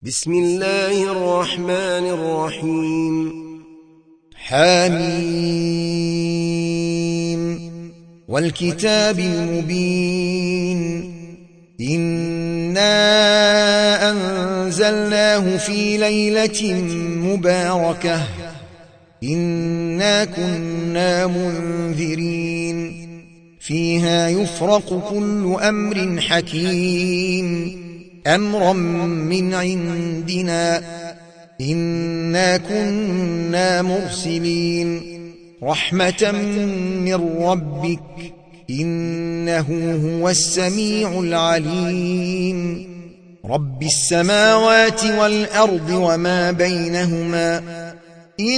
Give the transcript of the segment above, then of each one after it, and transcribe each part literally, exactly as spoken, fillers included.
بسم الله الرحمن الرحيم. حميم والكتاب المبين إنا أنزلناه في ليلة مباركة إنا كنا منذرين فيها يفرق كل أمر حكيم أمرا من عندنا إنا كنا مرسلين رحمة من ربك إنه هو السميع العليم رب السماوات والأرض وما بينهما إن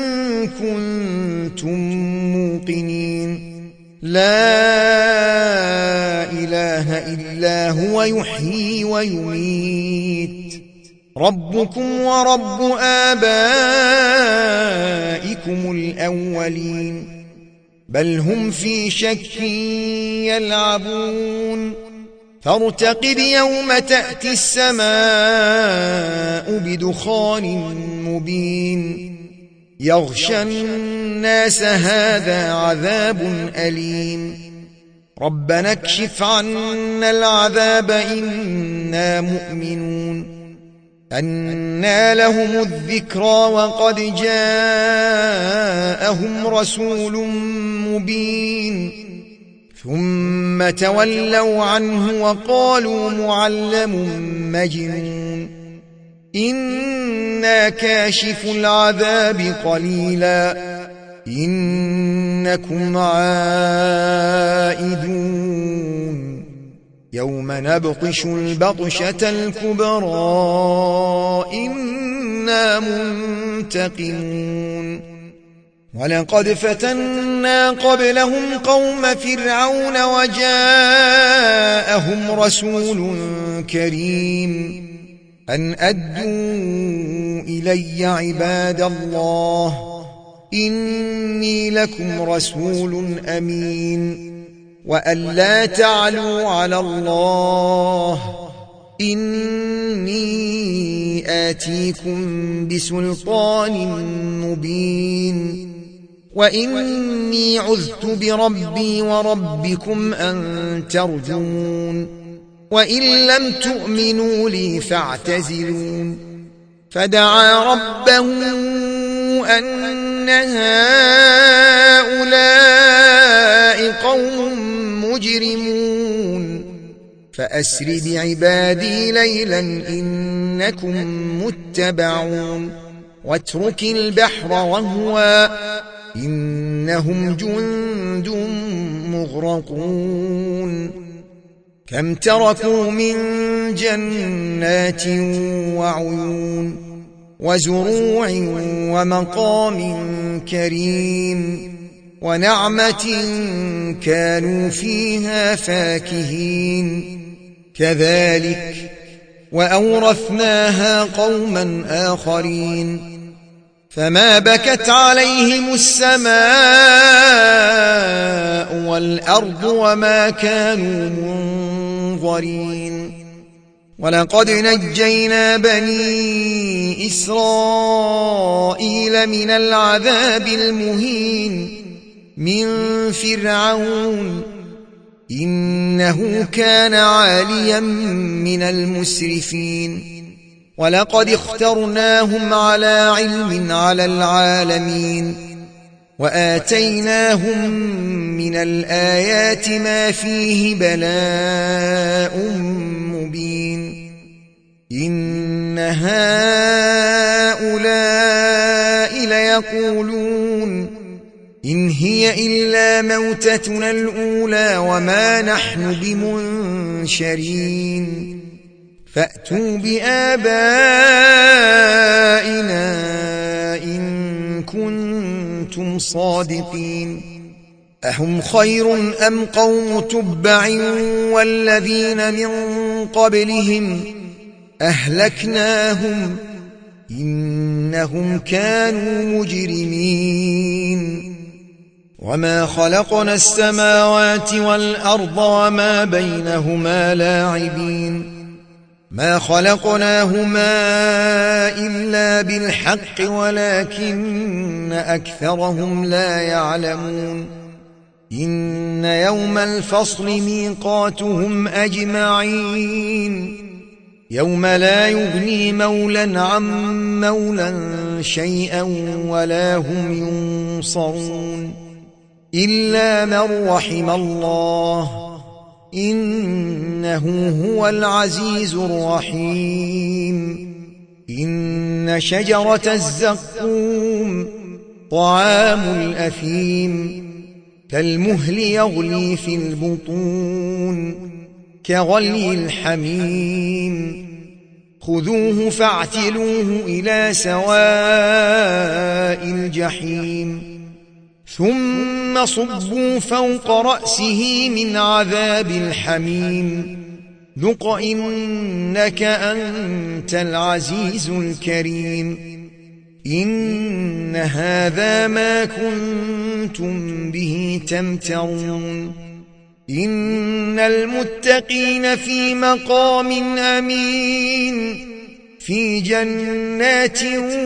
كنتم موقنين لا إله إلا هو يحيي ويميت ربكم ورب آبائكم الأولين بل هم في شك يلعبون فارتقب يوم تأتي السماء بدخان مبين يغشى الناس هذا عذاب أليم ربنا اكشف عنا العذاب إنا مؤمنون أنى لهم الذكرى وقد جاءهم رسول مبين ثم تولوا عنه وقالوا معلم مجنون إنا كاشف العذاب قليلا إنكم عائدون يوم نبطش البطشة الكبرى إنا منتقمون ولقد فتنا قبلهم قوم فرعون وجاءهم رسول كريم أن أدوا إلي عباد الله إني لكم رسول أمين وأن لا تعلوا على الله إني آتيكم بسلطان مبين وإني عذت بربي وربكم أن ترجمون وإن لم تؤمنوا لي فاعتزلون فدعا ربه أن هؤلاء قوم مجرمون فأسر بعبادي ليلا إنكم متبعون واترك البحر رهوا إنهم جند مغرقون كم تركوا من جنات وعيون وزروع ومقام كريم ونعمة كانوا فيها فاكهين كذلك وأورثناها قوما آخرين فما بكت عليهم السماء والأرض وما كانوا منظرين ولقد نجينا بني إسرائيل من العذاب المهين من فرعون إنه كان عاليا من المسرفين ولقد اخترناهم على علم على العالمين وآتيناهم من الآيات ما فيه بلاء مبين إن هؤلاء ليقولون إن هي إلا موتتنا الأولى وما نحن بمنشرين فأتوا بآبائنا إن كنتم صادقين أهم خير أم قوم تبع والذين من قبلهم أهلكناهم إنهم كانوا مجرمين وما خلقنا السماوات والأرض وما بينهما لاعبين ما خلقناهما إلا بالحق ولكن أكثرهم لا يعلمون إن يوم الفصل ميقاتهم أجمعين يوم لا يغني مولى عن مولى شيئا ولا هم ينصرون إلا من رحم الله إنه هو العزيز الرحيم إن شجرة الزقوم طعام الأثيم كالمهل يغلي في البطون كغلي الحميم خذوه فاعتلوه إلى سواء الجحيم ثم صبوا فوق رأسه من عذاب الحميم ذق إنك أنت العزيز الكريم إن هذا ما كنتم به تمترون إن المتقين في مقام أمين في جنات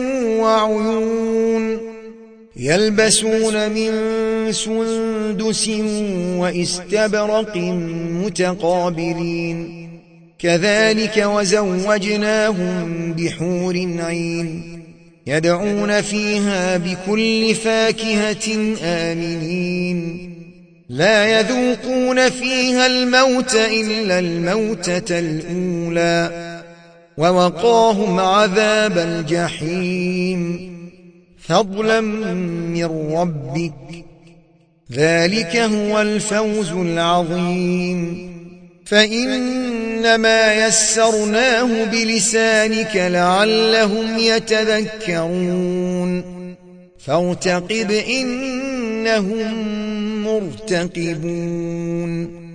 وعيون يلبسون من سندس واستبرق متقابلين كذلك وزوجناهم بحور عين يدعون فيها بكل فاكهة آمنين لا يذوقون فيها الموت إلا الموتة الأولى ووقاهم عذاب الجحيم فضلا من ربك ذلك هو الفوز العظيم فإنما يسرناه بلسانك لعلهم يتذكرون فارتقب إنهم مرتقبون